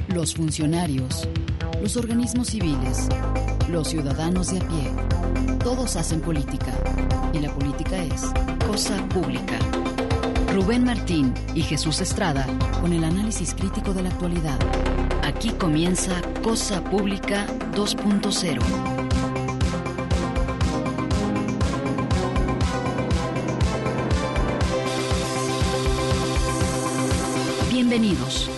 Los funcionarios, los organismos civiles, los ciudadanos de a pie, todos hacen política, y la política es cosa pública. Rubén Martín y Jesús Estrada con el análisis crítico de la actualidad. Aquí comienza Cosa Pública 2.0. Bienvenidos.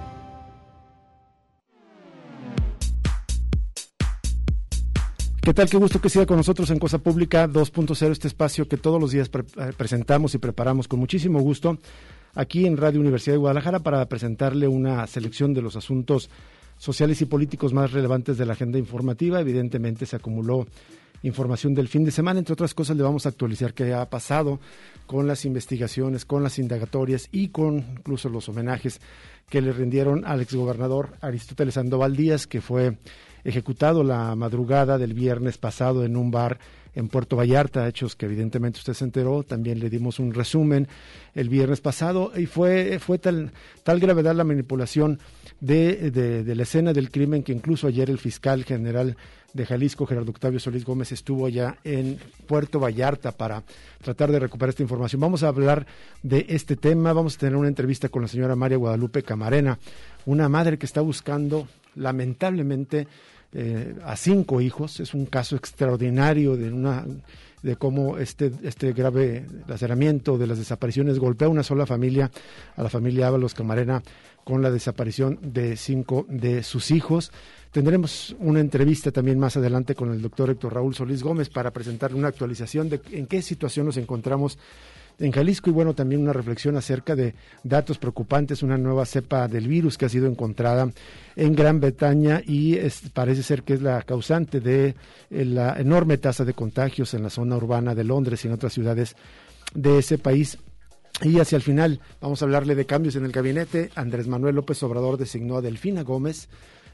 ¿Qué tal? Qué gusto que siga con nosotros en Cosa Pública 2.0, este espacio que todos los días presentamos y preparamos con muchísimo gusto aquí en Radio Universidad de Guadalajara para presentarle una selección de los asuntos sociales y políticos más relevantes de la agenda informativa. Evidentemente se acumuló información del fin de semana, entre otras cosas le vamos a actualizar qué ha pasado con las investigaciones, con las indagatorias y con incluso los homenajes que le rindieron al exgobernador Aristóteles Sandoval Díaz, que fue ejecutado la madrugada del viernes pasado en un bar en Puerto Vallarta, hechos que evidentemente usted se enteró. También le dimos un resumen el viernes pasado y fue tal gravedad la manipulación de la escena del crimen que incluso ayer el fiscal general de Jalisco, Gerardo Octavio Solís Gómez, estuvo allá en Puerto Vallarta para tratar de recuperar esta información. Vamos a hablar de este tema, vamos a tener una entrevista con la señora María Guadalupe Camarena, una madre que está buscando lamentablemente a 5 hijos. Es un caso extraordinario de cómo este grave laceramiento de las desapariciones golpea a una sola familia, a la familia Ábalos Camarena, con la desaparición de 5 de sus hijos. Tendremos una entrevista también más adelante con el doctor Héctor Raúl Solís Gómez para presentarle una actualización de en qué situación nos encontramos en Jalisco y bueno, también una reflexión acerca de datos preocupantes, una nueva cepa del virus que ha sido encontrada en Gran Bretaña y parece ser que es la causante de la enorme tasa de contagios en la zona urbana de Londres y en otras ciudades de ese país. Y hacia el final vamos a hablarle de cambios en el gabinete. Andrés Manuel López Obrador designó a Delfina Gómez,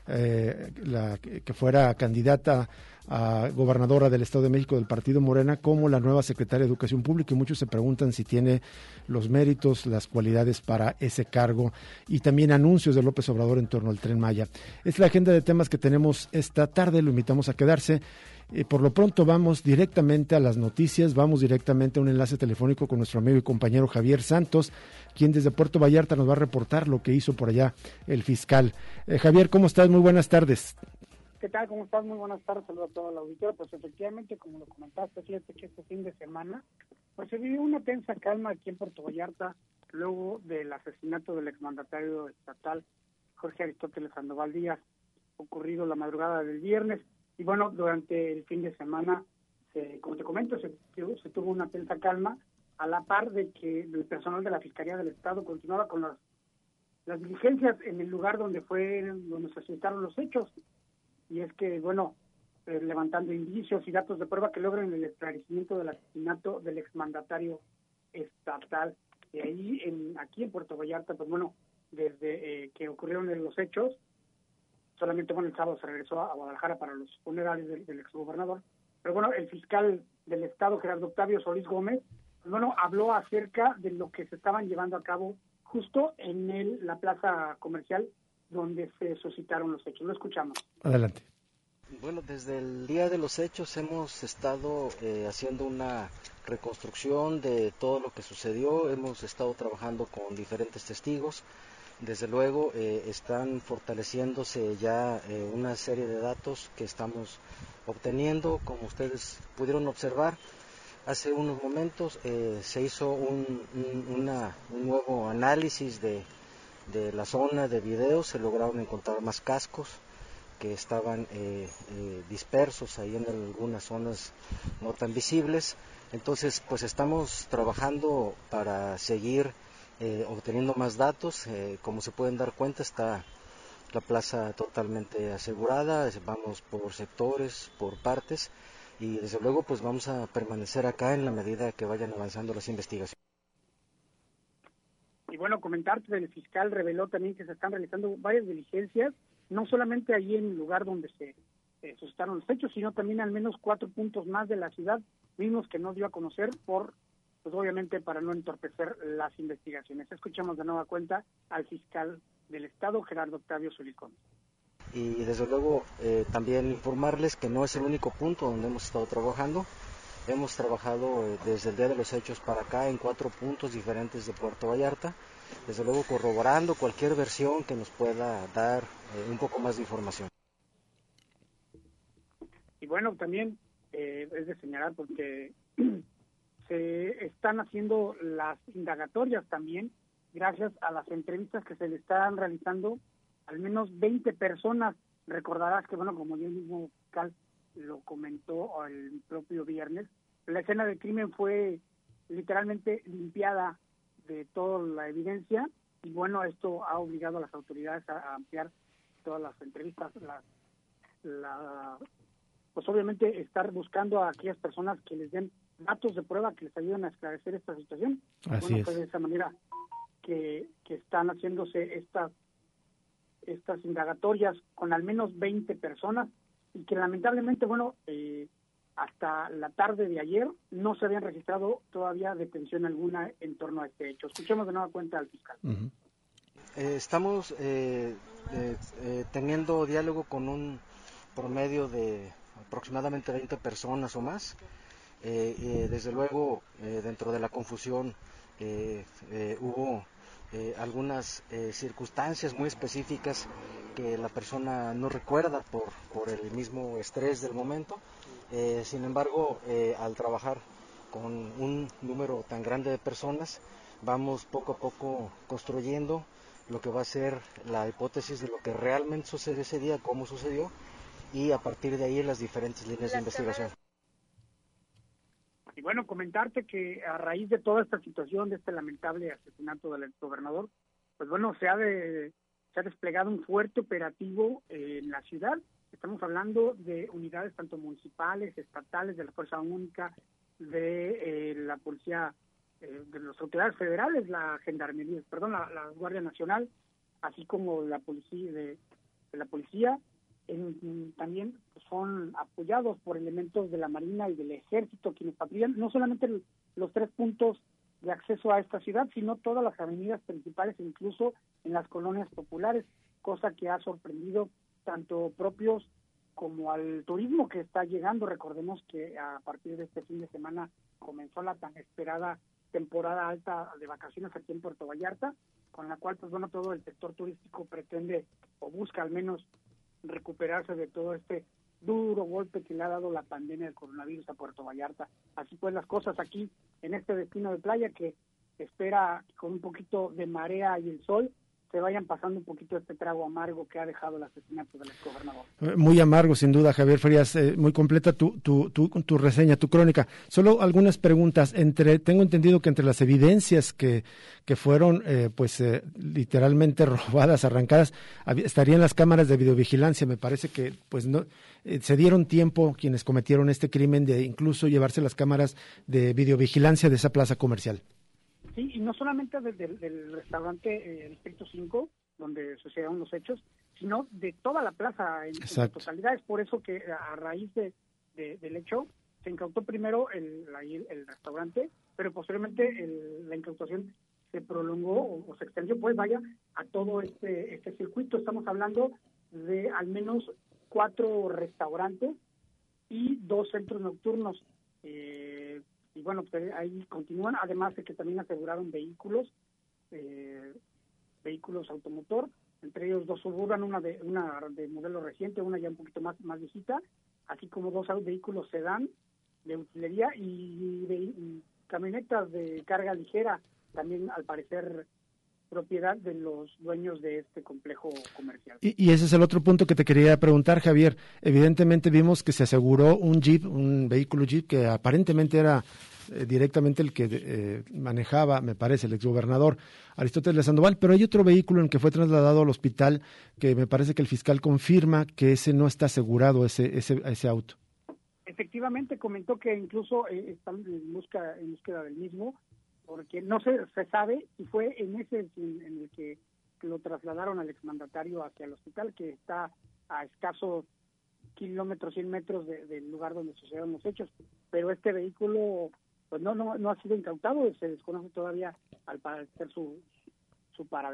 que fuera candidata a gobernadora del Estado de México del Partido Morena, como la nueva secretaria de Educación Pública, y muchos se preguntan si tiene los méritos, las cualidades para ese cargo, y también anuncios de López Obrador en torno al Tren Maya. Es la agenda de temas que tenemos esta tarde, lo invitamos a quedarse. Por lo pronto vamos directamente a las noticias, vamos directamente a un enlace telefónico con nuestro amigo y compañero Javier Santos, quien desde Puerto Vallarta nos va a reportar lo que hizo por allá el fiscal. Javier, ¿cómo estás? Muy buenas tardes. ¿Qué tal? ¿Cómo estás? Muy buenas tardes, saludos a todo el auditorio. Pues efectivamente, como lo comentaste, fíjate que este fin de semana pues se vivió una tensa calma aquí en Puerto Vallarta luego del asesinato del exmandatario estatal Jorge Aristóteles Sandoval Díaz, ocurrido la madrugada del viernes. Y bueno, durante el fin de semana, como te comento, se tuvo una tensa calma, a la par de que el personal de la Fiscalía del Estado continuaba con las diligencias en el lugar donde se suscitaron los hechos. Y es que, bueno, levantando indicios y datos de prueba que logren el esclarecimiento del asesinato del exmandatario estatal. De ahí, aquí en Puerto Vallarta, pues bueno, desde que ocurrieron los hechos, solamente el sábado se regresó a Guadalajara para los funerales del exgobernador. Pero bueno, el fiscal del Estado, Gerardo Octavio Solís Gómez, pues bueno, habló acerca de lo que se estaban llevando a cabo justo en la plaza comercial donde se suscitaron los hechos. Lo escuchamos. Adelante. Bueno, desde el día de los hechos hemos estado haciendo una reconstrucción de todo lo que sucedió. Hemos estado trabajando con diferentes testigos. Desde luego están fortaleciéndose ya una serie de datos que estamos obteniendo. Como ustedes pudieron observar, hace unos momentos se hizo un nuevo análisis de la zona de videos. Se lograron encontrar más cascos que estaban dispersos ahí en algunas zonas no tan visibles. Entonces, pues estamos trabajando para seguir obteniendo más datos. Como se pueden dar cuenta, está la plaza totalmente asegurada. Vamos por sectores, por partes, y desde luego pues vamos a permanecer acá en la medida que vayan avanzando las investigaciones. Y bueno, comentarte, el fiscal reveló también que se están realizando varias diligencias, no solamente allí en el lugar donde se suscitaron los hechos, sino también al menos 4 puntos más de la ciudad, mismos que no dio a conocer pues obviamente para no entorpecer las investigaciones. Escuchamos de nueva cuenta al fiscal del Estado, Gerardo Octavio Zulicón. Y desde luego también informarles que no es el único punto donde hemos estado trabajando. Hemos trabajado desde el día de los hechos para acá en 4 puntos diferentes de Puerto Vallarta, desde luego corroborando cualquier versión que nos pueda dar un poco más de información. Y bueno, también es de señalar porque se están haciendo las indagatorias también gracias a las entrevistas que se le están realizando al menos 20 personas. Recordarás que, bueno, como yo mismo fiscal lo comentó el propio viernes, la escena del crimen fue literalmente limpiada de toda la evidencia y bueno, esto ha obligado a las autoridades a ampliar todas las entrevistas, pues obviamente estar buscando a aquellas personas que les den datos de prueba que les ayuden a esclarecer esta situación. Así bueno, es. pues de esa manera que están haciéndose estas indagatorias con al menos 20 personas y que lamentablemente, bueno, hasta la tarde de ayer no se habían registrado todavía detención alguna en torno a este hecho. Escuchemos de nueva cuenta al fiscal. Uh-huh. Estamos teniendo diálogo con un promedio de aproximadamente 20 personas o más. Desde luego, dentro de la confusión hubo algunas circunstancias muy específicas que la persona no recuerda por el mismo estrés del momento. Sin embargo, al trabajar con un número tan grande de personas, vamos poco a poco construyendo lo que va a ser la hipótesis de lo que realmente sucedió ese día, cómo sucedió, y a partir de ahí las diferentes líneas de investigación. Y bueno, comentarte que a raíz de toda esta situación, de este lamentable asesinato del exgobernador, pues bueno, se ha desplegado un fuerte operativo en la ciudad. Estamos hablando de unidades tanto municipales, estatales, de la Fuerza Única, de la Policía, de las autoridades federales, la Gendarmería, la Guardia Nacional, así como la policía de la policía. También son apoyados por elementos de la Marina y del Ejército, quienes patrullan no solamente los 3 puntos de acceso a esta ciudad, sino todas las avenidas principales, incluso en las colonias populares, cosa que ha sorprendido tanto propios como al turismo que está llegando. Recordemos que a partir de este fin de semana comenzó la tan esperada temporada alta de vacaciones aquí en Puerto Vallarta, con la cual, pues bueno, todo el sector turístico pretende o busca al menos recuperarse de todo este duro golpe que le ha dado la pandemia del coronavirus a Puerto Vallarta. Así pues las cosas aquí en este destino de playa que espera con un poquito de marea y el sol se vayan pasando un poquito este trago amargo que ha dejado el asesinato del exgobernador. Muy amargo, sin duda, Javier Frías. Muy completa tu reseña, tu crónica. Solo algunas preguntas. Tengo entendido que entre las evidencias que fueron, literalmente robadas, arrancadas, estarían las cámaras de videovigilancia. Me parece que, pues, no se dieron tiempo quienes cometieron este crimen de incluso llevarse las cámaras de videovigilancia de esa plaza comercial. Sí, y no solamente del restaurante Distrito 5, donde sucedieron los hechos, sino de toda la plaza en su totalidad. Es por eso que a raíz del hecho se incautó primero el restaurante, pero posteriormente la incautación se prolongó o se extendió, pues vaya, a todo este circuito. Estamos hablando de al menos 4 restaurantes y 2 centros nocturnos. Y bueno, pues ahí continúan, además de que también aseguraron vehículos automotor, entre ellos 2 Suburban, una de modelo reciente, una ya un poquito más viejita, así como 2 vehículos sedán de utilería y camionetas de carga ligera, también al parecer propiedad de los dueños de este complejo comercial. Y ese es el otro punto que te quería preguntar, Javier. Evidentemente vimos que se aseguró un vehículo Jeep que aparentemente era directamente el que manejaba, me parece, el exgobernador Aristóteles Sandoval, pero hay otro vehículo en el que fue trasladado al hospital que me parece que el fiscal confirma que ese no está asegurado, ese auto. Efectivamente, comentó que incluso están en búsqueda del mismo, porque no se sabe si fue en el que lo trasladaron al exmandatario hacia el hospital, que está a escasos 100 metros del lugar donde sucedieron los hechos, pero este vehículo pues no ha sido incautado, se desconoce todavía al parecer su paradero.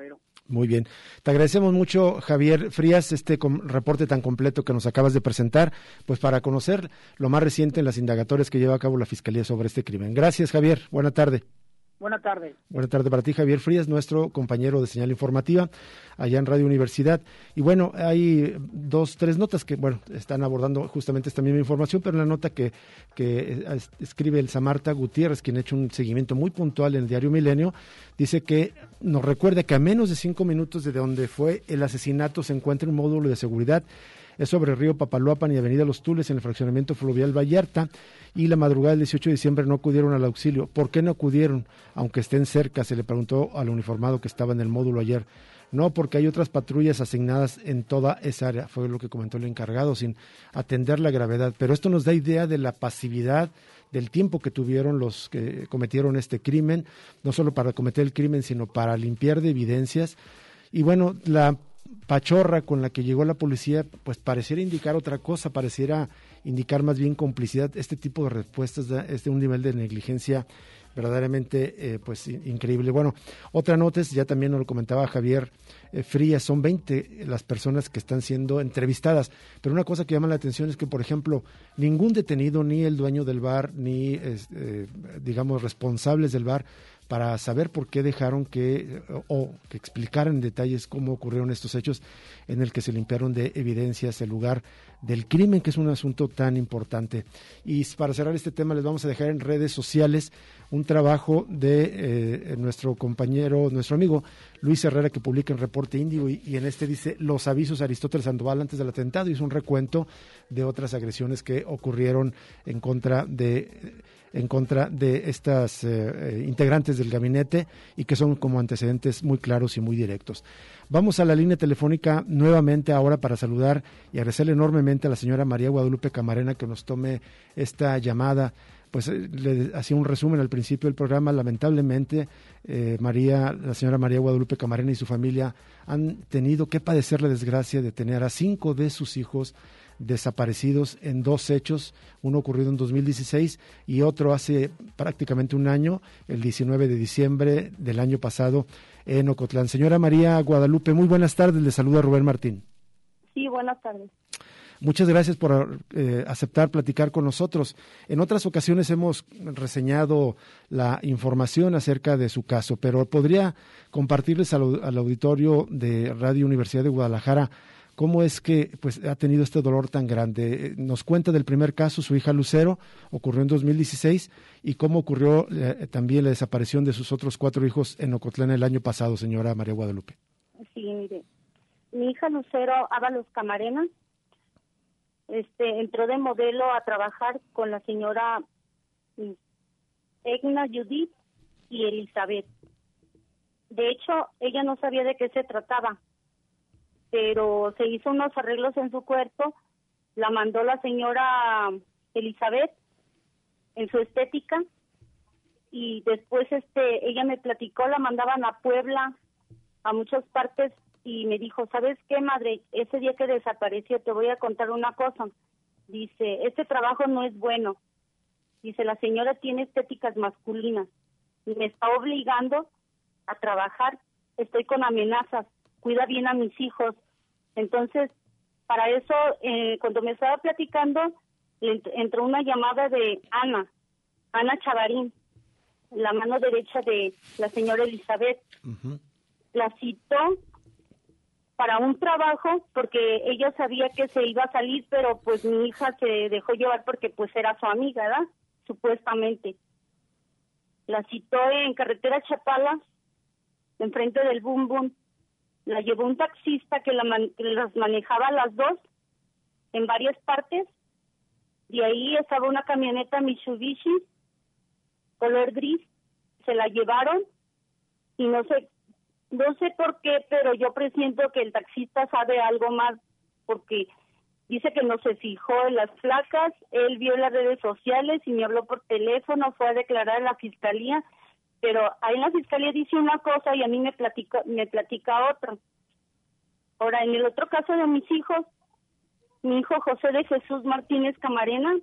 Muy bien. Te agradecemos mucho, Javier Frías, este reporte tan completo que nos acabas de presentar, pues para conocer lo más reciente en las indagatorias que lleva a cabo la Fiscalía sobre este crimen. Gracias, Javier. Buena tarde. Buenas tardes. Buenas tardes para ti, Javier Frías, nuestro compañero de Señal Informativa allá en Radio Universidad. Y bueno, hay 3 notas que, están abordando justamente esta misma información, pero la nota que escribe Elsa Marta Gutiérrez, quien ha hecho un seguimiento muy puntual en el diario Milenio, dice que nos recuerda que a menos de 5 minutos de donde fue el asesinato se encuentra un módulo de seguridad. Es sobre el río Papaloapan y Avenida Los Tules, en el fraccionamiento fluvial Vallarta, y la madrugada del 18 de diciembre no acudieron al auxilio. ¿Por qué no acudieron? Aunque estén cerca, se le preguntó al uniformado que estaba en el módulo ayer. No, porque hay otras patrullas asignadas en toda esa área, fue lo que comentó el encargado, sin atender la gravedad. Pero esto nos da idea de la pasividad, del tiempo que tuvieron los que cometieron este crimen, no solo para cometer el crimen, sino para limpiar de evidencias. Y bueno, la pachorra con la que llegó la policía, pues pareciera indicar otra cosa, pareciera indicar más bien complicidad. Este tipo de respuestas es de un nivel de negligencia verdaderamente increíble. Bueno, otra nota es, ya también nos lo comentaba Javier Frías, son 20 las personas que están siendo entrevistadas, pero una cosa que llama la atención es que, por ejemplo, ningún detenido, ni el dueño del bar, ni digamos responsables del bar, para saber por qué dejaron que explicaran en detalles cómo ocurrieron estos hechos, en el que se limpiaron de evidencias el lugar del crimen, que es un asunto tan importante. Y para cerrar este tema, les vamos a dejar en redes sociales un trabajo de nuestro compañero, nuestro amigo Luis Herrera, que publica en Reporte Índigo, y en este dice: los avisos a Aristóteles Sandoval antes del atentado, y es un recuento de otras agresiones que ocurrieron en contra de estas integrantes del gabinete, y que son como antecedentes muy claros y muy directos. Vamos a la línea telefónica nuevamente ahora para saludar y agradecerle enormemente a la señora María Guadalupe Camarena que nos tome esta llamada. Pues le hacía un resumen al principio del programa. Lamentablemente, la señora María Guadalupe Camarena y su familia han tenido que padecer la desgracia de tener a 5 de sus hijos desaparecidos en 2 hechos, uno ocurrido en 2016 y otro hace prácticamente un año, el 19 de diciembre del año pasado, en Ocotlán. Señora María Guadalupe, muy buenas tardes, le saluda Rubén Martín. Sí, buenas tardes. Muchas gracias por aceptar platicar con nosotros. En otras ocasiones hemos reseñado la información acerca de su caso, pero ¿podría compartirles al auditorio de Radio Universidad de Guadalajara cómo es que ha tenido este dolor tan grande? Nos cuenta del primer caso, su hija Lucero, ocurrió en 2016, y cómo ocurrió también la desaparición de sus otros 4 hijos en Ocotlán el año pasado, señora María Guadalupe. Sí, mire, mi hija Lucero Ábalos Camarena entró de modelo a trabajar con la señora Egna Judith y Elizabeth. De hecho, ella no sabía de qué se trataba, pero se hizo unos arreglos en su cuerpo, la mandó la señora Elizabeth en su estética, y después ella me platicó, la mandaban a Puebla, a muchas partes, y me dijo: ¿sabes qué, madre? Ese día que desapareció, te voy a contar una cosa. Dice, este trabajo no es bueno. Dice, la señora tiene estéticas masculinas y me está obligando a trabajar. Estoy con amenazas. Cuida bien a mis hijos. Entonces, para eso, cuando me estaba platicando, entró una llamada de Ana Chavarín, la mano derecha de la señora Elizabeth. Uh-huh. La citó para un trabajo porque ella sabía que se iba a salir, pero pues mi hija se dejó llevar porque pues era su amiga, ¿verdad? Supuestamente. La citó en carretera Chapala, enfrente del Bum Bum. La llevó un taxista que las manejaba a las 2 en varias partes. De ahí estaba una camioneta Mitsubishi color gris. Se la llevaron y no sé por qué, pero yo presiento que el taxista sabe algo más, porque dice que no se fijó en las placas, él vio las redes sociales y me habló por teléfono, fue a declarar en la fiscalía, pero ahí en la fiscalía dice una cosa y a mí me platica otra. Ahora, en el otro caso de mis hijos, mi hijo José de Jesús Martínez Camarena,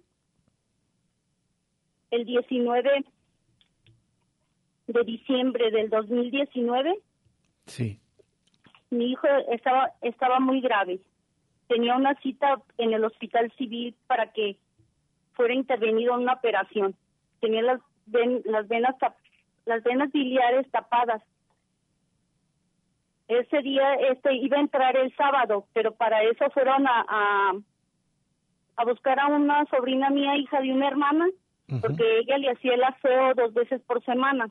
el 19 de diciembre del 2019, sí, mi hijo estaba muy grave. Tenía una cita en el hospital civil para que fuera intervenido en una operación. Tenía las venas biliares tapadas. Ese día iba a entrar el sábado, pero para eso fueron a buscar a una sobrina mía, hija de una hermana, porque ella le hacía el aseo 2 veces por semana.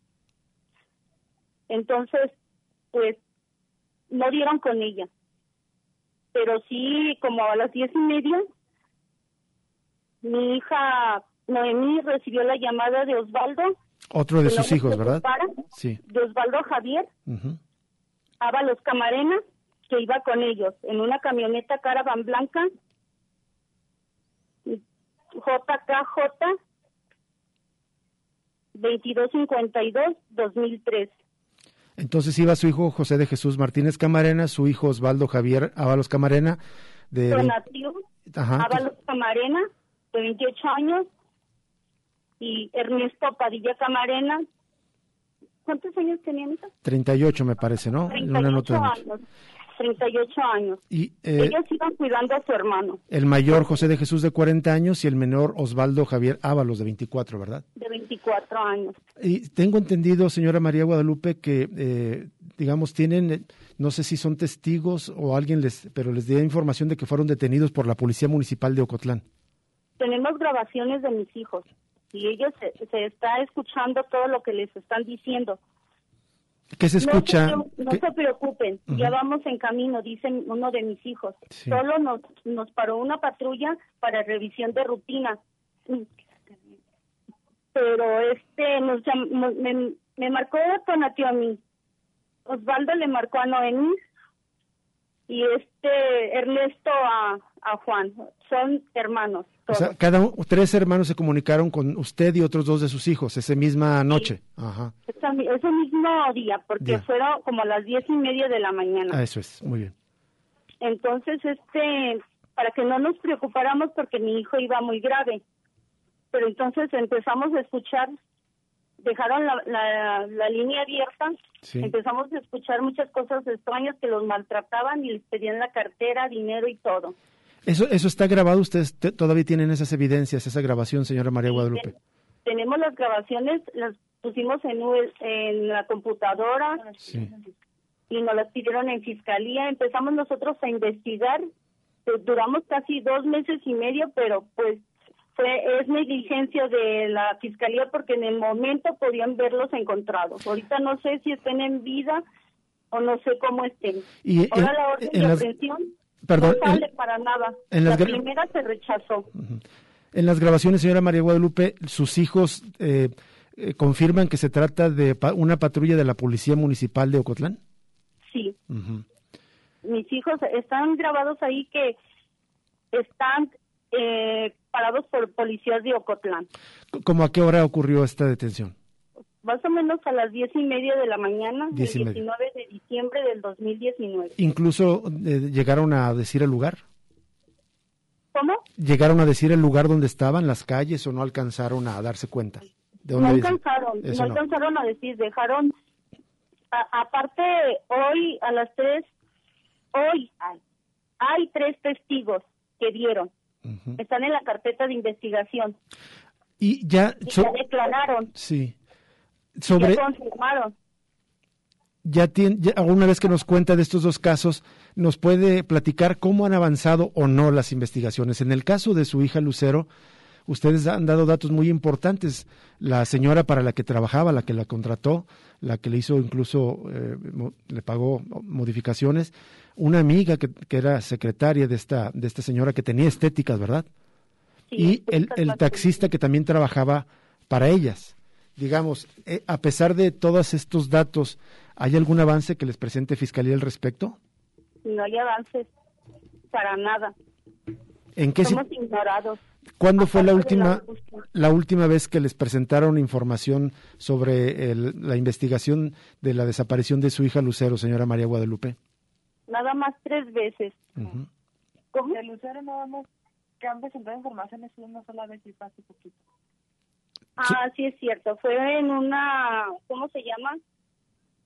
Entonces, pues, no dieron con ella. Pero sí, como a las 10:30, mi hija Noemí recibió la llamada de Osvaldo. Otro de sus hijos, ¿verdad? Sí. De Osvaldo Javier Ábalos Camarena, que iba con ellos en una camioneta Caravan blanca JKJ 2252-2003. Entonces iba su hijo José de Jesús Martínez Camarena, su hijo Osvaldo Javier Ábalos Camarena, Donatio Ábalos Camarena, de 28 años, y Ernesto Padilla Camarena. ¿Cuántos años tenían? 38 me parece, ¿no? 38 años. 38 años. Y, ellos iban cuidando a su hermano. El mayor José de Jesús de 40 años y el menor Osvaldo Javier Ábalos de 24, ¿verdad? De 24 años. Y tengo entendido, señora María Guadalupe, que, digamos, tienen, no sé si son testigos o alguien pero les dio información de que fueron detenidos por la Policía Municipal de Ocotlán. Tenemos grabaciones de mis hijos y ellos se está escuchando todo lo que les están diciendo. ¿Qué se escucha? No se preocupen, ya vamos en camino, dice uno de mis hijos. Sí. Solo nos paró una patrulla para revisión de rutina. Pero me marcó Tonatio a mí. Osvaldo le marcó a Noemí y Ernesto a Juan. Son hermanos. Todos. O sea, 3 hermanos se comunicaron con usted y otros 2 de sus hijos esa misma noche. Sí. Ajá. Ese mismo día, porque fueron como a las 10:30 de la mañana. Ah, eso es, muy bien. Entonces, para que no nos preocupáramos porque mi hijo iba muy grave. Pero entonces empezamos a escuchar, dejaron la línea abierta, sí. Empezamos a escuchar muchas cosas extrañas que los maltrataban y les pedían la cartera, dinero y todo. ¿Eso está grabado? ¿Ustedes todavía tienen esas evidencias, esa grabación, señora María Guadalupe? Tenemos las grabaciones, las pusimos en la computadora, sí. Y nos las pidieron en fiscalía. Empezamos nosotros a investigar, pues duramos casi 2 meses y medio, pero pues es negligencia de la fiscalía porque en el momento podían verlos encontrados. Ahorita no sé si estén en vida o no sé cómo estén. Y ahora la orden de aprehensión no sale para nada. La primera se rechazó. En las grabaciones, señora María Guadalupe, sus hijos confirman que se trata de una patrulla de la Policía Municipal de Ocotlán. Sí. Mis hijos están grabados ahí que están parados por policías de Ocotlán. ¿Cómo a qué hora ocurrió esta detención? Más o menos a las 10:30 de la mañana, el 19 de diciembre del 2019. ¿Incluso llegaron a decir el lugar? ¿Cómo? ¿Llegaron a decir el lugar donde estaban, las calles, o no alcanzaron a darse cuenta? No alcanzaron a decir, dejaron, aparte hoy a las 3, hoy hay 3 testigos que vieron. Están en la carpeta de investigación. Y ya declararon. Sí. Ya confirmaron. Ya alguna vez que nos cuenta de estos 2 casos, ¿nos puede platicar cómo han avanzado o no las investigaciones? En el caso de su hija Lucero, ustedes han dado datos muy importantes. La señora para la que trabajaba, la que la contrató, la que le hizo incluso, le pagó modificaciones, una amiga que era secretaria de esta señora que tenía estéticas, ¿verdad? Sí, y el taxista que también trabajaba para ellas. Digamos, a pesar de todos estos datos, ¿hay algún avance que les presente Fiscalía al respecto? No hay avances, para nada. ¿En qué Somos ignorados. ¿Cuándo fue la última vez que les presentaron información sobre la investigación de la desaparición de su hija Lucero, señora María Guadalupe? Nada más 3 veces. ¿Cómo? De Lucero nada más que han presentado informaciones una sola vez y hace poquito. Sí, es cierto. Fue en una, ¿cómo se llama?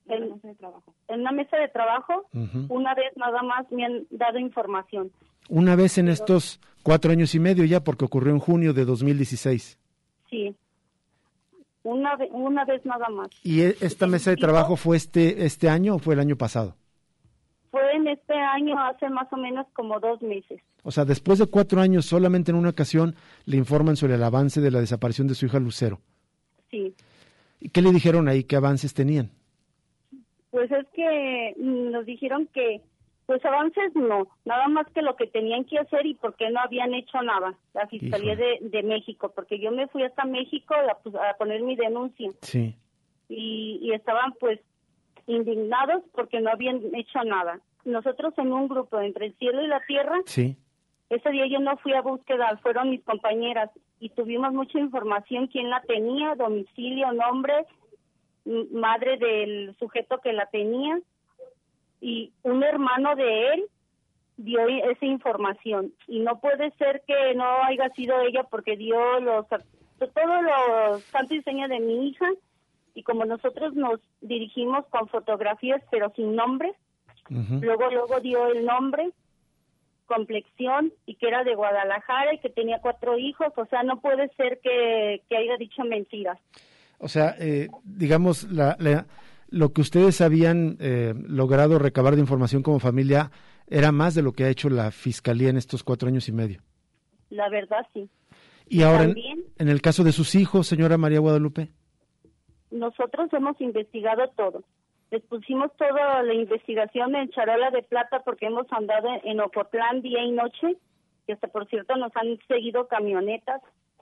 En la mesa de trabajo. En una mesa de trabajo, una vez nada más me han dado información. Una vez en estos 4 años y medio ya, porque ocurrió en junio de 2016. Sí. Una vez nada más. ¿Y esta mesa de trabajo fue este año o fue el año pasado? Fue en este año, hace más o menos como 2 meses. O sea, después de 4 años, solamente en una ocasión le informan sobre el avance de la desaparición de su hija Lucero. Sí. ¿Y qué le dijeron ahí? ¿Qué avances tenían? Pues es que nos dijeron que, pues avances no, nada más que lo que tenían que hacer y por qué no habían hecho nada, la Fiscalía de México, porque yo me fui hasta México a poner mi denuncia. Sí. Y estaban pues indignados porque no habían hecho nada. Nosotros en un grupo entre el cielo y la tierra, Sí. ese día yo no fui a búsqueda, fueron mis compañeras y tuvimos mucha información, quién la tenía, domicilio, nombre, madre del sujeto que la tenía, y un hermano de él dio esa información. Y no puede ser que no haya sido ella porque dio todos los santos y señas de mi hija, y como nosotros nos dirigimos con fotografías pero sin nombres, luego dio el nombre, complexión, y que era de Guadalajara y que tenía 4 hijos. O sea, no puede ser que haya dicho mentiras. O sea, digamos, lo que ustedes habían logrado recabar de información como familia era más de lo que ha hecho la Fiscalía en estos 4 años y medio. La verdad, sí. Y ahora, también, en el caso de sus hijos, señora María Guadalupe. Nosotros hemos investigado todo. Les pusimos toda la investigación en charola de plata porque hemos andado en Ocotlán día y noche, y hasta por cierto nos han seguido camionetas,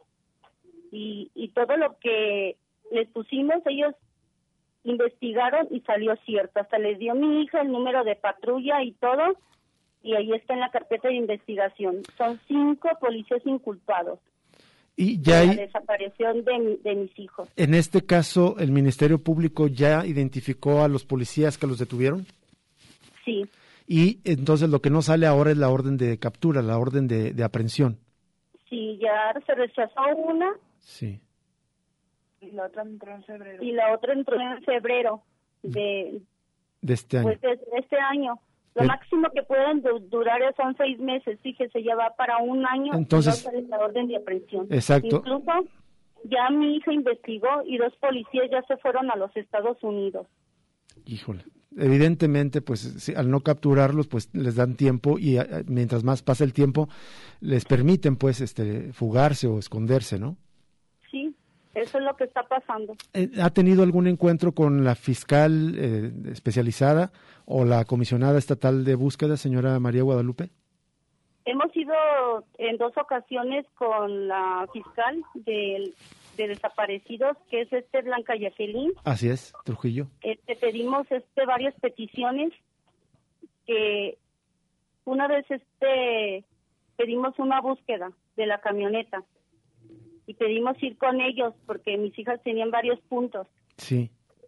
y todo lo que les pusimos, ellos investigaron y salió cierto. Hasta les dio mi hija el número de patrulla y todo, y ahí está en la carpeta de investigación. Son 5 policías inculpados. Y ya la desaparición de mis hijos. En este caso, ¿el Ministerio Público ya identificó a los policías que los detuvieron? Sí. Y entonces lo que no sale ahora es la orden de captura, la orden de aprehensión. Sí, ya se rechazó una. Sí. Y la otra entró en febrero. Y la otra entró en febrero de este año. Pues de este año. Lo máximo que pueden durar son 6 meses, fíjese, ya va para 1 año. Entonces, y la orden de aprehensión. Exacto. Incluso ya mi hija investigó y 2 policías ya se fueron a los Estados Unidos. Híjole. Evidentemente, pues al no capturarlos, pues les dan tiempo y mientras más pasa el tiempo, les permiten, pues, fugarse o esconderse, ¿no? Sí, eso es lo que está pasando. ¿Ha tenido algún encuentro con la fiscal especializada o la comisionada estatal de búsqueda, señora María Guadalupe? Hemos ido en 2 ocasiones con la fiscal de desaparecidos, que es Blanca Jacqueline. Así es, Trujillo. Pedimos varias peticiones, que una vez pedimos una búsqueda de la camioneta y pedimos ir con ellos porque mis hijas tenían varios puntos. Sí.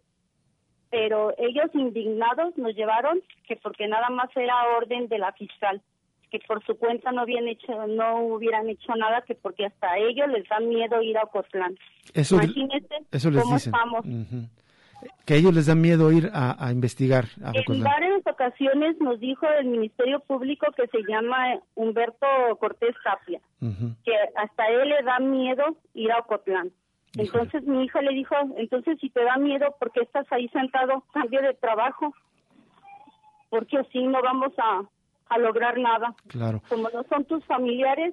Pero ellos indignados nos llevaron que porque nada más era orden de la fiscal, que por su cuenta no hubieran hecho nada, que porque hasta a ellos les da miedo ir a Ocotlán. Imagínense cómo estamos. Que a ellos les da miedo ir a investigar a Ocotlán. En varias ocasiones nos dijo el Ministerio Público, que se llama Humberto Cortés Tapia, que hasta a él le da miedo ir a Ocotlán. Entonces mi hija le dijo, entonces si te da miedo, ¿por qué estás ahí sentado? Cambia de trabajo, porque así no vamos a lograr nada. Claro. Como no son tus familiares,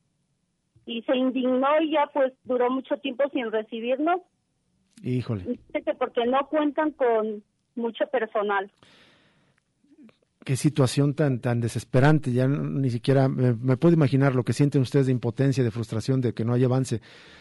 y se indignó y ya pues duró mucho tiempo sin recibirnos. Híjole. Porque no cuentan con mucho personal. Qué situación tan desesperante, ya ni siquiera me puedo imaginar lo que sienten ustedes de impotencia, de frustración, de que no hay avance.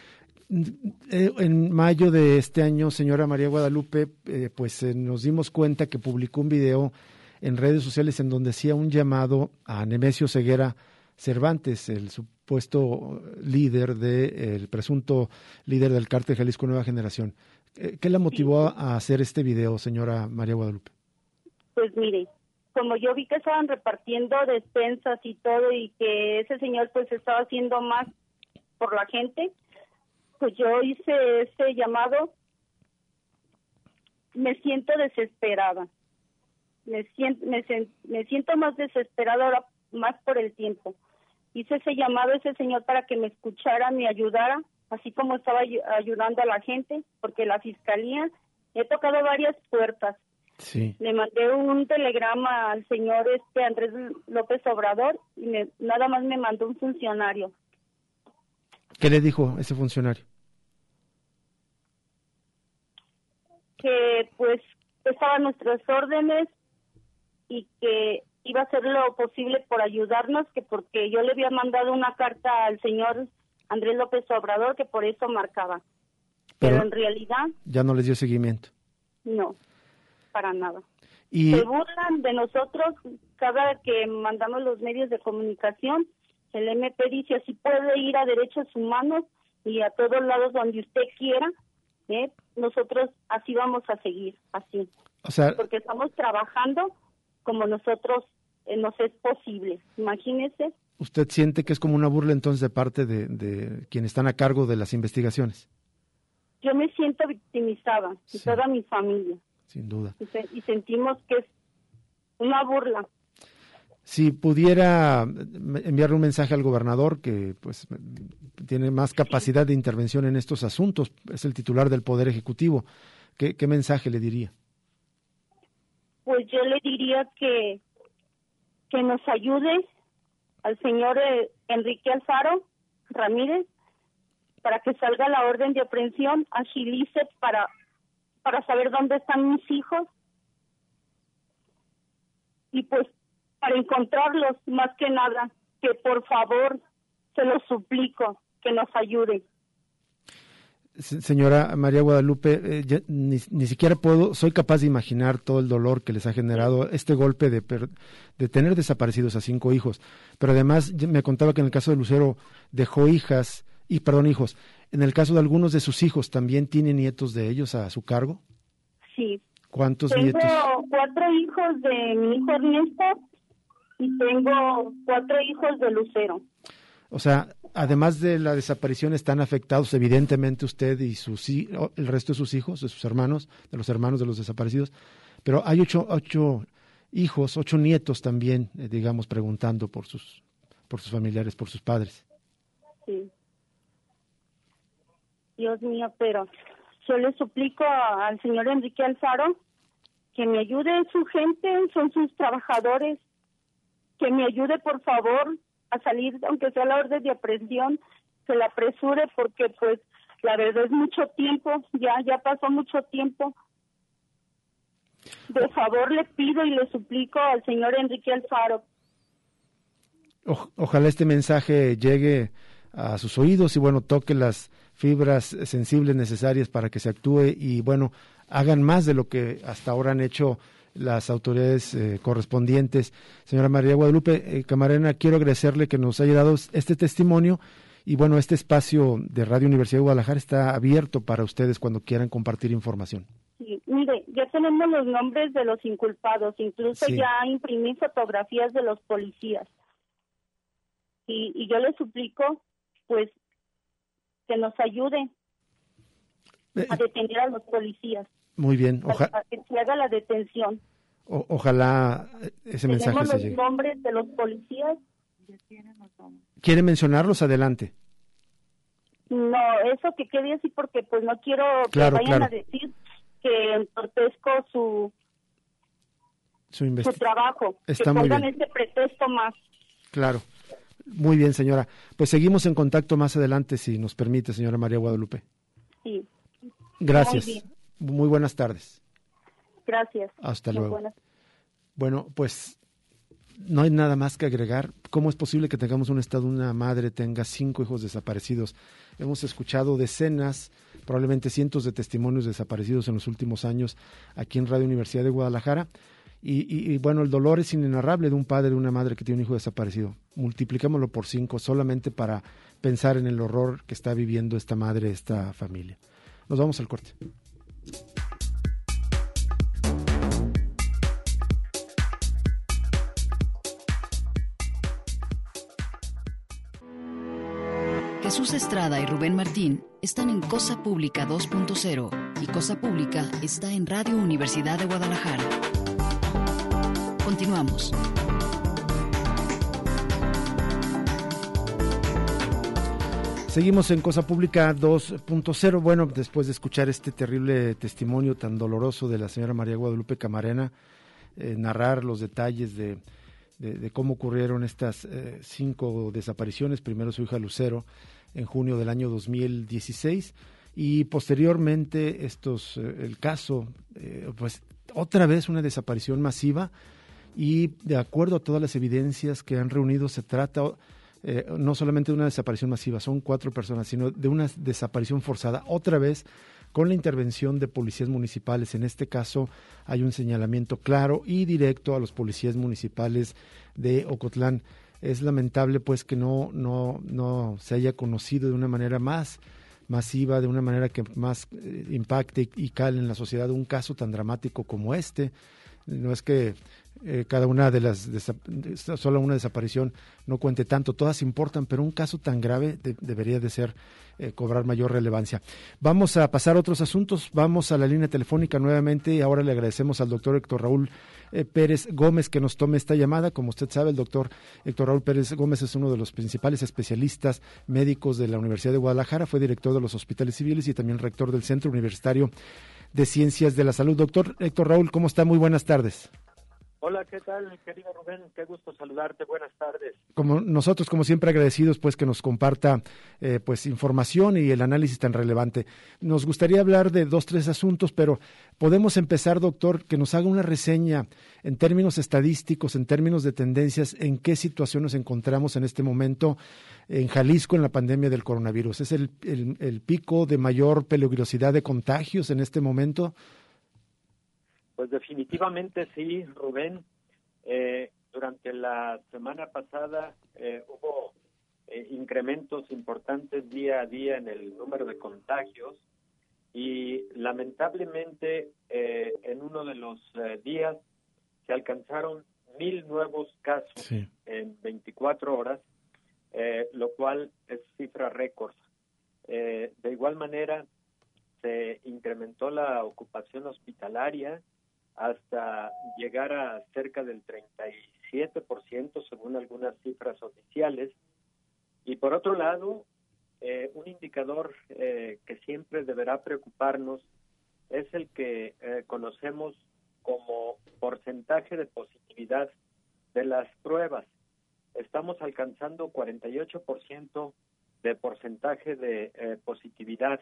En mayo de este año, señora María Guadalupe, nos dimos cuenta que publicó un video en redes sociales en donde hacía un llamado a Nemesio Ceguera Cervantes, el supuesto líder el presunto líder del cártel Jalisco Nueva Generación. ¿Qué la motivó a hacer este video, señora María Guadalupe? Pues mire, como yo vi que estaban repartiendo despensas y todo, y que ese señor pues estaba haciendo más por la gente, pues yo hice este llamado me siento desesperada. Me siento más desesperada ahora, más por el tiempo. Hice ese llamado a ese señor para que me escuchara, me ayudara, así como estaba ayudando a la gente, porque la fiscalía, he tocado varias puertas. Sí. Le mandé un telegrama al señor Andrés López Obrador y nada más me mandó un funcionario. ¿Qué le dijo ese funcionario? Que pues estaban nuestras órdenes y que iba a hacer lo posible por ayudarnos, que porque yo le había mandado una carta al señor Andrés López Obrador, que por eso marcaba. Pero en realidad... Ya no les dio seguimiento. No, para nada. Y... Se burlan de nosotros cada que mandamos los medios de comunicación. El MP dice, así puede ir a derechos humanos y a todos lados donde usted quiera. Nosotros así vamos a seguir, así. O sea, porque estamos trabajando como nosotros nos es posible. Imagínese. ¿Usted siente que es como una burla entonces de parte de quienes están a cargo de las investigaciones? Yo me siento victimizada, y Sí. toda mi familia. Sin duda. Y sentimos que es una burla. Si pudiera enviarle un mensaje al gobernador, que pues tiene más capacidad de intervención en estos asuntos, es el titular del Poder Ejecutivo, ¿qué mensaje le diría? Pues yo le diría que nos ayude al señor Enrique Alfaro Ramírez para que salga la orden de aprehensión, agilice para saber dónde están mis hijos y pues para encontrarlos, más que nada, que por favor, se lo suplico, que nos ayude. Señora María Guadalupe, ni siquiera soy capaz de imaginar todo el dolor que les ha generado este golpe de tener desaparecidos a 5 hijos, pero además me contaba que en el caso de Lucero dejó hijos. En el caso de algunos de sus hijos, ¿también tiene nietos de ellos a su cargo? Sí. ¿Cuántos nietos? Tengo 4 hijos de mi hijo Ernesto y tengo 4 hijos de Lucero. O sea, además de la desaparición, están afectados evidentemente usted y el resto de sus hijos, de sus hermanos, de los hermanos de los desaparecidos, pero hay 8 hijos, 8 nietos también, digamos, preguntando por sus familiares, por sus padres. Sí. Dios mío, pero yo le suplico al señor Enrique Alfaro que me ayude, su gente, son sus trabajadores, que me ayude por favor a salir, aunque sea la orden de aprehensión, se la apresure porque pues la verdad es mucho tiempo, ya pasó mucho tiempo. De favor le pido y le suplico al señor Enrique Alfaro. Ojalá este mensaje llegue a sus oídos y bueno, toque las fibras sensibles necesarias para que se actúe y bueno, hagan más de lo que hasta ahora han hecho las autoridades correspondientes. Señora María Guadalupe Camarena, quiero agradecerle que nos haya dado este testimonio y bueno, este espacio de Radio Universidad de Guadalajara está abierto para ustedes cuando quieran compartir información. Sí, mire, ya tenemos los nombres de los inculpados, incluso Sí. ya imprimí fotografías de los policías. Y yo le suplico, pues, que nos ayude a detener a los policías. Muy bien, A que se haga la detención. ojalá ese mensaje Tenemos se los llegue. nombres de los policías. ¿Quiere mencionarlos? Adelante. No, eso que quede así porque pues no quiero Claro, que vayan claro. a decir que entorpezco su trabajo, Está que muy pongan bien. este pretexto más. Claro. Muy bien, señora. Pues seguimos en contacto más adelante, si nos permite, señora María Guadalupe. Sí. Gracias. Muy bien. Muy buenas tardes. Gracias. Hasta Muy luego. buenas. Bueno, pues no hay nada más que agregar. ¿Cómo es posible que tengamos un estado, una madre tenga 5 hijos desaparecidos? Hemos escuchado decenas, probablemente cientos de testimonios desaparecidos en los últimos años aquí en Radio Universidad de Guadalajara. Y bueno, el dolor es inenarrable de un padre, de una madre que tiene un hijo desaparecido. Multiplicámoslo por 5 solamente para pensar en el horror que está viviendo esta madre, esta familia. Nos vamos al corte. Que Jesús Estrada y Rubén Martín están en Cosa Pública 2.0 y Cosa Pública está en Radio Universidad de Guadalajara. Continuamos. Seguimos en Cosa Pública 2.0. Bueno, después de escuchar este terrible testimonio tan doloroso de la señora María Guadalupe Camarena, narrar los detalles de cómo ocurrieron estas 5 desapariciones, primero su hija Lucero en junio del año 2016 y posteriormente el caso, pues otra vez una desaparición masiva y de acuerdo a todas las evidencias que han reunido se trata no solamente de una desaparición masiva, son 4 personas, sino de una desaparición forzada, otra vez con la intervención de policías municipales. En este caso hay un señalamiento claro y directo a los policías municipales de Ocotlán. Es lamentable pues que no se haya conocido de una manera más masiva, de una manera que más impacte y cale en la sociedad un caso tan dramático como este. No es que cada una de solo una desaparición no cuente tanto, todas importan, pero un caso tan grave debería de ser cobrar mayor relevancia. Vamos a pasar a otros asuntos, vamos a la línea telefónica nuevamente y ahora le agradecemos al doctor Héctor Raúl Pérez Gómez que nos tome esta llamada. Como usted sabe, el doctor Héctor Raúl Pérez Gómez es uno de los principales especialistas médicos de la Universidad de Guadalajara, fue director de los hospitales civiles y también rector del Centro Universitario de Ciencias de la Salud. Doctor Héctor Raúl, ¿cómo está? Muy buenas tardes. Hola, ¿qué tal, querido Rubén? Qué gusto saludarte. Buenas tardes. Como nosotros, como siempre, agradecidos pues que nos comparta pues información y el análisis tan relevante. Nos gustaría hablar de 2-3 asuntos, pero podemos empezar, doctor, que nos haga una reseña en términos estadísticos, en términos de tendencias, en qué situación nos encontramos en este momento en Jalisco en la pandemia del coronavirus. ¿Es el pico de mayor peligrosidad de contagios en este momento? Pues definitivamente sí, Rubén. Durante la semana pasada hubo incrementos importantes día a día en el número de contagios y lamentablemente en uno de los días se alcanzaron 1,000 nuevos casos en 24 horas, lo cual es cifra récord. De igual manera se incrementó la ocupación hospitalaria hasta llegar a cerca del 37% según algunas cifras oficiales. Y por otro lado, un indicador que siempre deberá preocuparnos es el que conocemos como porcentaje de positividad de las pruebas. Estamos alcanzando 48% de porcentaje de positividad.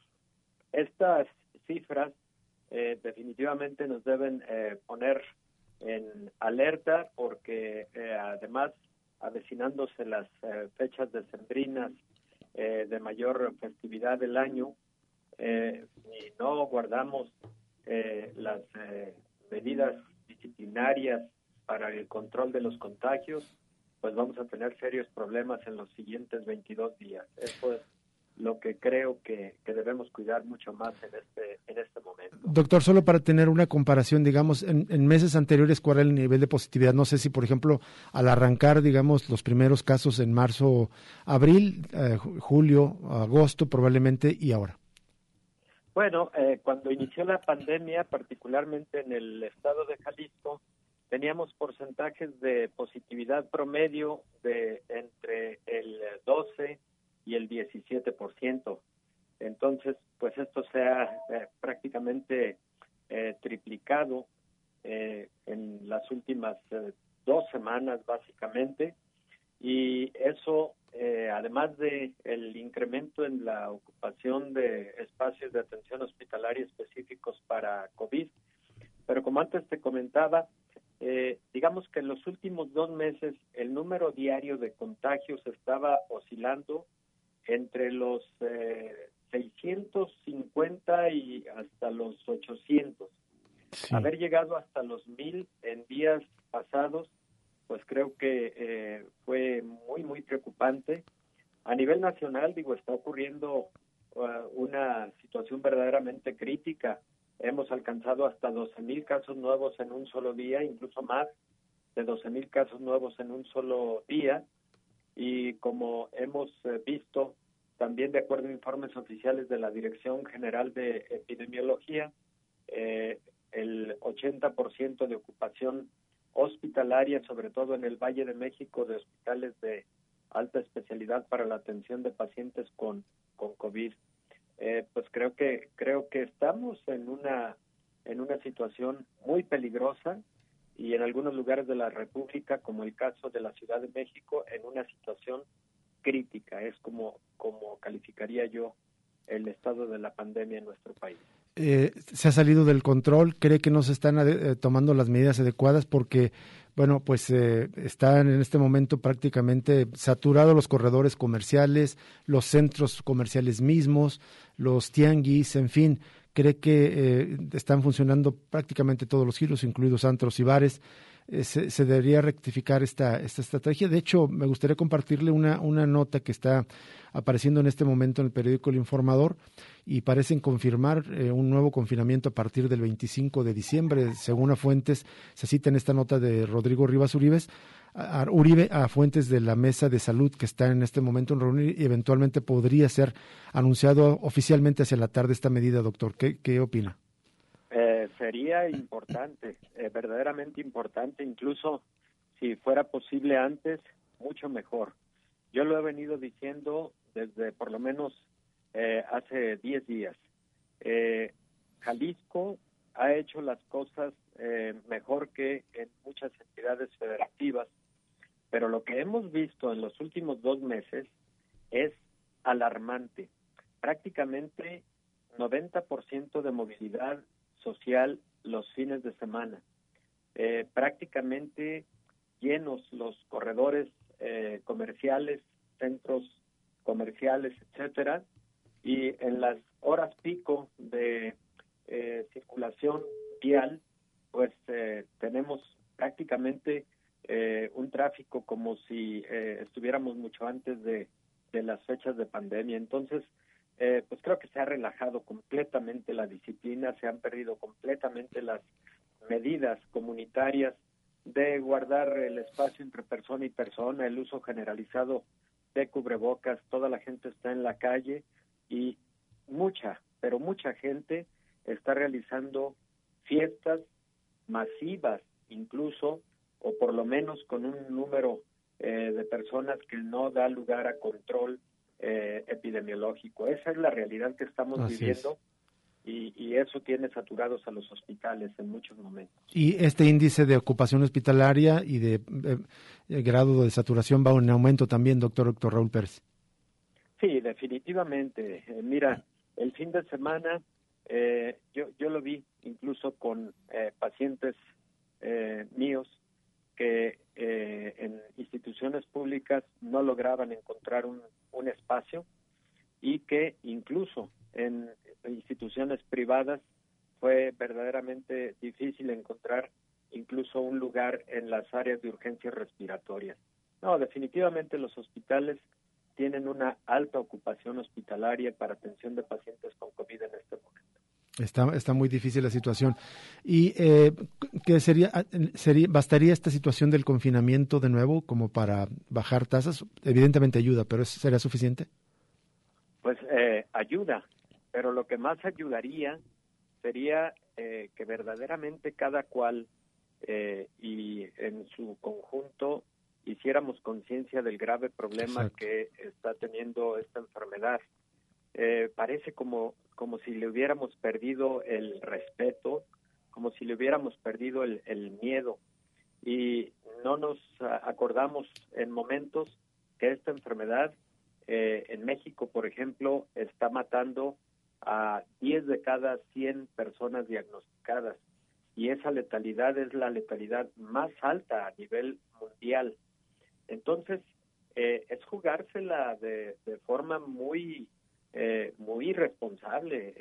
Estas cifras definitivamente nos deben poner en alerta porque además avecinándose las fechas decembrinas de mayor festividad del año, si no guardamos las medidas disciplinarias para el control de los contagios, pues vamos a tener serios problemas en los siguientes 22 días. Eso es lo que creo que debemos cuidar mucho más en este momento. Doctor, solo para tener una comparación, digamos, en meses anteriores, ¿cuál era el nivel de positividad? No sé si, por ejemplo, al arrancar, digamos, los primeros casos en marzo, abril, julio, agosto, probablemente, y ahora. Bueno, cuando inició la pandemia, particularmente en el estado de Jalisco, teníamos porcentajes de positividad promedio de entre el 12 y el 17%. Entonces, pues esto se ha prácticamente triplicado en las últimas 2 semanas, básicamente, y eso, además de el incremento en la ocupación de espacios de atención hospitalaria específicos para COVID, pero como antes te comentaba, digamos que en los últimos 2 meses el número diario de contagios estaba oscilando entre los 650 y hasta los 800. Sí. Haber llegado hasta los 1,000 en días pasados, pues creo que fue muy, muy preocupante. A nivel nacional, está ocurriendo una situación verdaderamente crítica. Hemos alcanzado hasta 12,000 casos nuevos en un solo día, incluso más de 12,000 casos nuevos en un solo día. Y como hemos visto también de acuerdo a informes oficiales de la Dirección General de Epidemiología, el 80% de ocupación hospitalaria, sobre todo en el Valle de México, de hospitales de alta especialidad para la atención de pacientes con COVID. Pues creo que estamos en una situación muy peligrosa, y en algunos lugares de la República, como el caso de la Ciudad de México, en una situación crítica. Es como calificaría yo el estado de la pandemia en nuestro país. ¿Se ha salido del control? ¿Cree que no se están tomando las medidas adecuadas? Porque, bueno, pues están en este momento prácticamente saturados los corredores comerciales, los centros comerciales mismos, los tianguis, en fin. ¿Cree que están funcionando prácticamente todos los giros, incluidos antros y bares? Se debería rectificar esta estrategia. De hecho, me gustaría compartirle una nota que está apareciendo en este momento en el periódico El Informador, y parecen confirmar un nuevo confinamiento a partir del 25 de diciembre. Según a fuentes, se cita en esta nota de Rodrigo Rivas Uribe, a fuentes de la Mesa de Salud que está en este momento en reunión, y eventualmente podría ser anunciado oficialmente hacia la tarde esta medida, doctor. ¿Qué opina? Sería importante, verdaderamente importante, incluso si fuera posible antes, mucho mejor. Yo lo he venido diciendo desde por lo menos hace 10 días. Jalisco ha hecho las cosas mejor que en muchas entidades federativas, pero lo que hemos visto en los últimos 2 meses es alarmante. Prácticamente 90% de movilidad social los fines de semana. Prácticamente llenos los corredores comerciales, centros comerciales, etcétera, y en las horas pico de circulación vial, pues tenemos prácticamente un tráfico como si estuviéramos mucho antes de las fechas de pandemia. Entonces, pues creo que se ha relajado completamente la disciplina, se han perdido completamente las medidas comunitarias de guardar el espacio entre persona y persona, el uso generalizado de cubrebocas. Toda la gente está en la calle y mucha gente está realizando fiestas masivas incluso, o por lo menos con un número de personas que no da lugar a control epidemiológico. Esa es la realidad que estamos viviendo, y eso tiene saturados a los hospitales en muchos momentos. Y este índice de ocupación hospitalaria y de grado de saturación va en aumento también, doctor Raúl Pérez. Sí, definitivamente. Mira, el fin de semana yo lo vi incluso con pacientes míos que en instituciones públicas no lograban encontrar un espacio, y que incluso en instituciones privadas fue verdaderamente difícil encontrar incluso un lugar en las áreas de urgencias respiratorias. No, definitivamente los hospitales tienen una alta ocupación hospitalaria para atención de pacientes con COVID en este momento. Está muy difícil la situación. ¿Y qué bastaría esta situación del confinamiento de nuevo como para bajar tasas? Evidentemente ayuda, pero ¿será suficiente? Pues ayuda, pero lo que más ayudaría sería que verdaderamente cada cual y en su conjunto hiciéramos conciencia del grave problema que está teniendo esta enfermedad. Parece como si le hubiéramos perdido el respeto, como si le hubiéramos perdido el miedo, y no nos acordamos en momentos que esta enfermedad en México, por ejemplo, está matando a 10 de cada 100 personas diagnosticadas, y esa letalidad es la letalidad más alta a nivel mundial. Entonces, es jugársela de forma muy irresponsable,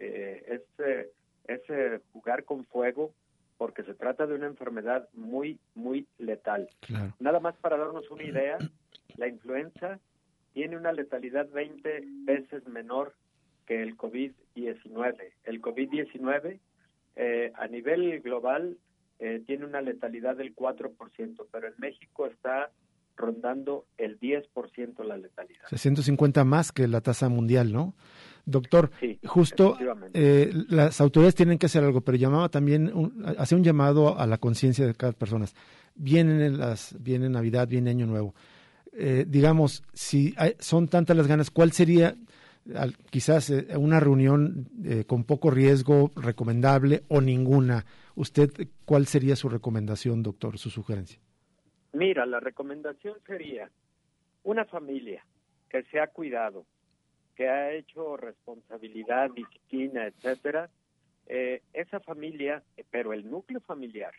es jugar con fuego, porque se trata de una enfermedad muy letal. Claro. Nada más para darnos una idea, la influenza tiene una letalidad 20 veces menor que el COVID-19. El COVID-19 a nivel global tiene una letalidad del 4%, pero en México está rondando el 10% la letalidad. 150 más que la tasa mundial, ¿no? Doctor, sí, justo las autoridades tienen que hacer algo, pero hacía un llamado a la conciencia de cada persona. Viene Navidad, viene Año Nuevo. Digamos, si son tantas las ganas, ¿cuál sería quizás una reunión con poco riesgo recomendable o ninguna? ¿Usted cuál sería su recomendación, doctor, su sugerencia? Mira, la recomendación sería una familia que se ha cuidado, que ha hecho responsabilidad, disciplina, etcétera, esa familia, pero el núcleo familiar,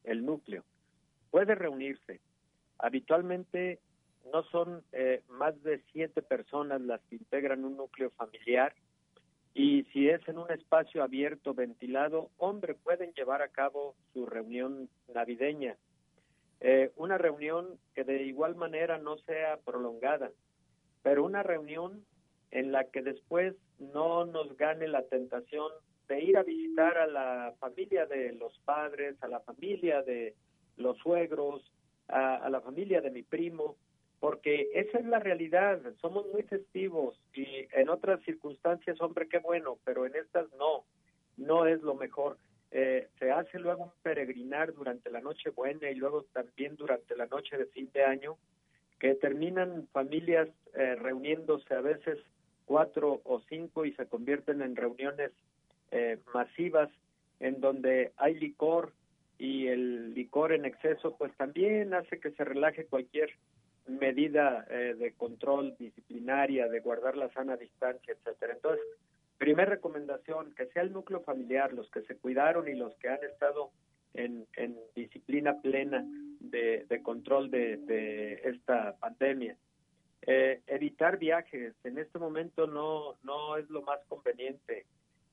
puede reunirse. Habitualmente no son más de 7 personas las que integran un núcleo familiar, y si es en un espacio abierto, ventilado, pueden llevar a cabo su reunión navideña. Una reunión que de igual manera no sea prolongada, pero una reunión en la que después no nos gane la tentación de ir a visitar a la familia de los padres, a la familia de los suegros, a la familia de mi primo, porque esa es la realidad. Somos muy festivos y en otras circunstancias, qué bueno, pero en estas no es lo mejor. Se hace luego un peregrinar durante la Nochebuena y luego también durante la noche de fin de año, que terminan familias reuniéndose a veces 4 o 5 y se convierten en reuniones masivas en donde hay licor, y el licor en exceso pues también hace que se relaje cualquier medida de control disciplinaria, de guardar la sana distancia, etcétera. Entonces, primera recomendación, que sea el núcleo familiar, los que se cuidaron y los que han estado en disciplina plena de control de esta pandemia. Evitar viajes, en este momento no es lo más conveniente.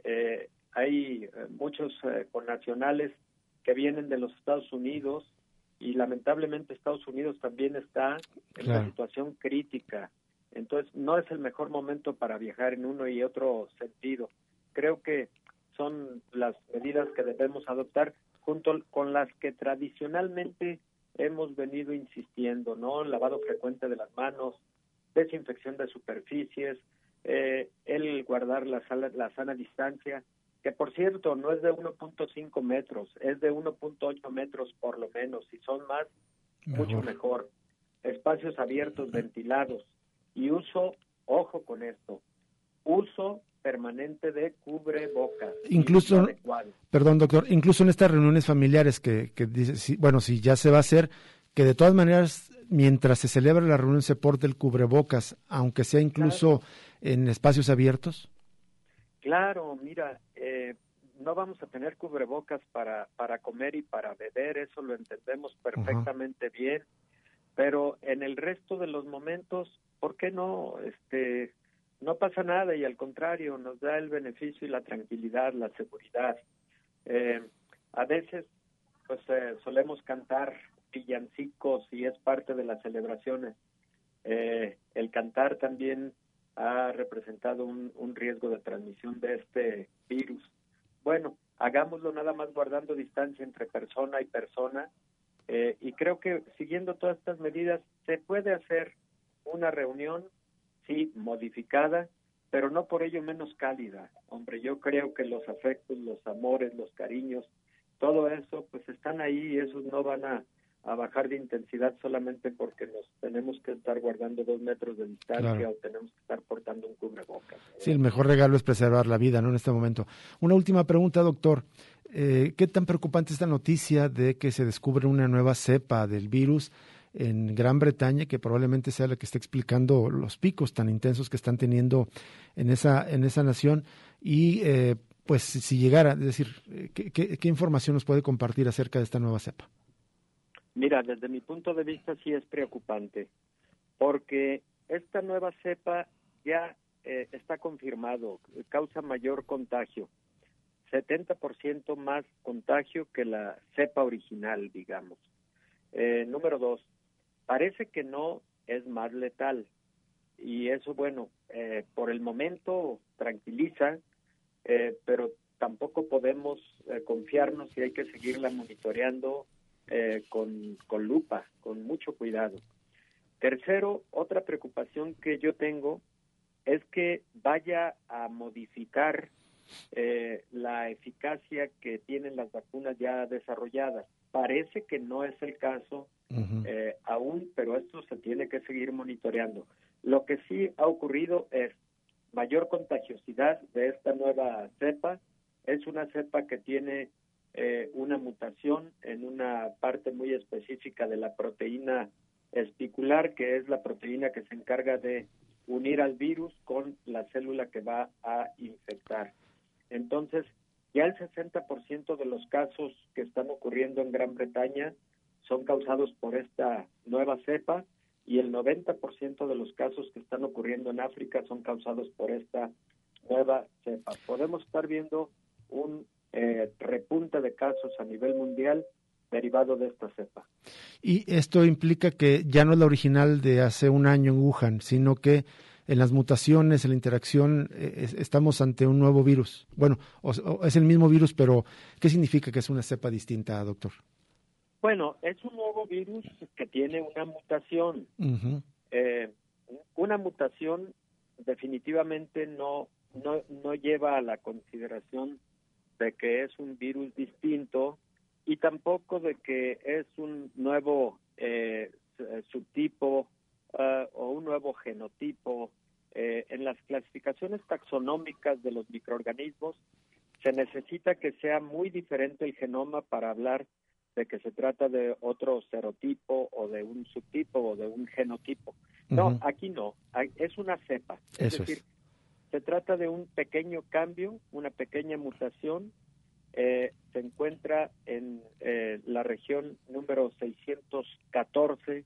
Hay muchos connacionales que vienen de los Estados Unidos, y lamentablemente Estados Unidos también está en una situación crítica. Entonces, no es el mejor momento para viajar en uno y otro sentido. Creo que son las medidas que debemos adoptar, junto con las que tradicionalmente hemos venido insistiendo, ¿no? Lavado frecuente de las manos, desinfección de superficies, el guardar la sana distancia, que por cierto no es de 1.5 metros, es de 1.8 metros por lo menos, si son más, mucho mejor. Espacios abiertos, ventilados, y ojo con esto, uso permanente de cubrebocas. Incluso, perdón doctor, incluso en estas reuniones familiares que dice, si ya se va a hacer, que de todas maneras, mientras se celebra la reunión se porte el cubrebocas, aunque sea incluso en espacios abiertos. Claro, mira, no vamos a tener cubrebocas para comer y para beber, eso lo entendemos perfectamente bien, pero en el resto de los momentos, ¿por qué no? No pasa nada, y al contrario, nos da el beneficio y la tranquilidad, la seguridad. A veces, pues, solemos cantar villancicos y es parte de las celebraciones. El cantar también ha representado un riesgo de transmisión de este virus. Bueno, hagámoslo nada más guardando distancia entre persona y persona, y creo que siguiendo todas estas medidas se puede hacer una reunión, sí, modificada, pero no por ello menos cálida. Yo creo que los afectos, los amores, los cariños, todo eso, pues están ahí, y esos no van a bajar de intensidad solamente porque nos tenemos que estar guardando 2 metros de distancia o tenemos que estar portando un cubrebocas. Sí, el mejor regalo es preservar la vida, ¿no? En este momento. Una última pregunta, doctor. ¿Qué tan preocupante es esta noticia de que se descubre una nueva cepa del virus en Gran Bretaña, que probablemente sea la que está explicando los picos tan intensos que están teniendo en esa nación? Y pues si llegara, es decir, ¿qué información nos puede compartir acerca de esta nueva cepa? Mira, desde mi punto de vista sí es preocupante, porque esta nueva cepa ya está confirmado, causa mayor contagio, 70% más contagio que la cepa original, digamos. Número 2, parece que no es más letal, y eso, bueno, por el momento tranquiliza, pero tampoco podemos confiarnos, y hay que seguirla monitoreando con lupa, con mucho cuidado. Tercero, otra preocupación que yo tengo es que vaya a modificar la eficacia que tienen las vacunas ya desarrolladas. Parece que no es el caso aún, pero esto se tiene que seguir monitoreando. Lo que sí ha ocurrido es mayor contagiosidad de esta nueva cepa. Es una cepa que tiene una mutación en una parte muy específica de la proteína espicular, que es la proteína que se encarga de unir al virus con la célula que va a infectar. Entonces, ya el 60% de los casos que están ocurriendo en Gran Bretaña son causados por esta nueva cepa, y el 90% de los casos que están ocurriendo en África son causados por esta nueva cepa. Podemos estar viendo un repunte de casos a nivel mundial derivado de esta cepa. Y esto implica que ya no es la original de hace un año en Wuhan, sino que en las mutaciones, en la interacción, estamos ante un nuevo virus. Bueno, o es el mismo virus, pero ¿qué significa que es una cepa distinta, doctor? Bueno, es un nuevo virus que tiene una mutación. Una mutación definitivamente no lleva a la consideración de que es un virus distinto, y tampoco de que es un nuevo subtipo o un nuevo genotipo. En las clasificaciones taxonómicas de los microorganismos se necesita que sea muy diferente el genoma para hablar de que se trata de otro serotipo o de un subtipo o de un genotipo. No, aquí no, es una cepa. Es decir, se trata de un pequeño cambio, una pequeña mutación. Se encuentra en la región número 614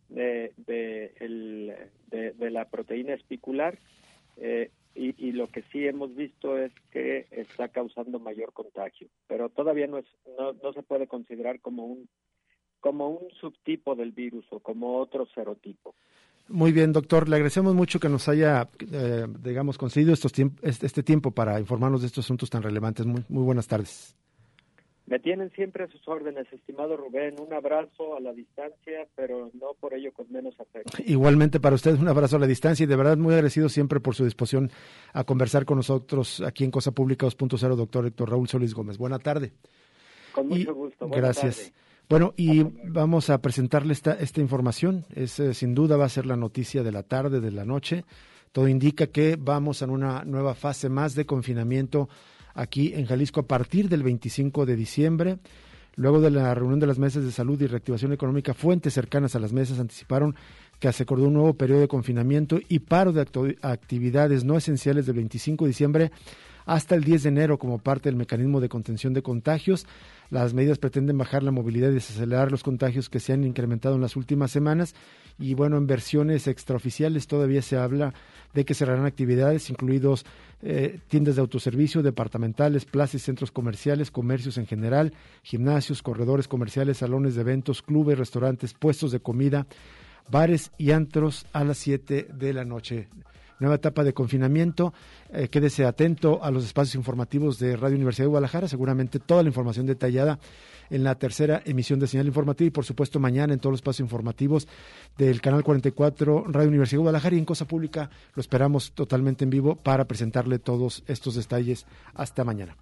de la proteína espicular, y lo que sí hemos visto es que está causando mayor contagio, pero todavía no se puede considerar como un subtipo del virus o como otro serotipo. Muy bien, doctor, le agradecemos mucho que nos haya, concedido este tiempo para informarnos de estos asuntos tan relevantes. Muy buenas tardes. Me tienen siempre a sus órdenes, estimado Rubén. Un abrazo a la distancia, pero no por ello con menos afecto. Igualmente para usted, un abrazo a la distancia, y de verdad muy agradecido siempre por su disposición a conversar con nosotros aquí en Cosa Pública 2.0, doctor Héctor Raúl Solís Gómez. Buena tarde. Con mucho gusto. Buena gracias. Tarde. Bueno, y vamos a presentarle esta información. Sin duda va a ser la noticia de la tarde, de la noche. Todo indica que vamos a una nueva fase más de confinamiento aquí en Jalisco a partir del 25 de diciembre. Luego de la reunión de las mesas de salud y reactivación económica, fuentes cercanas a las mesas anticiparon que se acordó un nuevo periodo de confinamiento y paro de actividades no esenciales del 25 de diciembre hasta el 10 de enero como parte del mecanismo de contención de contagios. Las medidas pretenden bajar la movilidad y desacelerar los contagios que se han incrementado en las últimas semanas. Y bueno, en versiones extraoficiales todavía se habla de que cerrarán actividades, incluidos tiendas de autoservicio, departamentales, plazas y centros comerciales, comercios en general, gimnasios, corredores comerciales, salones de eventos, clubes, restaurantes, puestos de comida, bares y antros a las 7 de la noche. Nueva etapa de confinamiento. Quédese atento a los espacios informativos de Radio Universidad de Guadalajara, seguramente toda la información detallada en la tercera emisión de Señal Informativa, y por supuesto mañana en todos los espacios informativos del Canal 44 Radio Universidad de Guadalajara, y en Cosa Pública lo esperamos totalmente en vivo para presentarle todos estos detalles. Hasta mañana.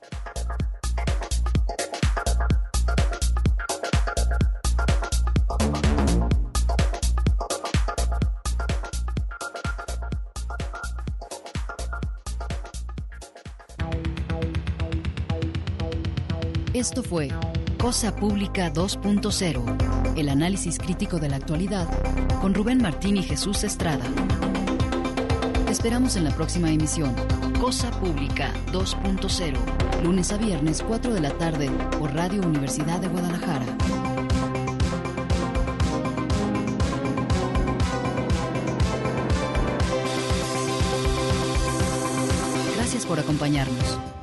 Esto fue Cosa Pública 2.0, el análisis crítico de la actualidad con Rubén Martín y Jesús Estrada. Te esperamos en la próxima emisión, Cosa Pública 2.0, lunes a viernes 4 de la tarde por Radio Universidad de Guadalajara. Gracias por acompañarnos.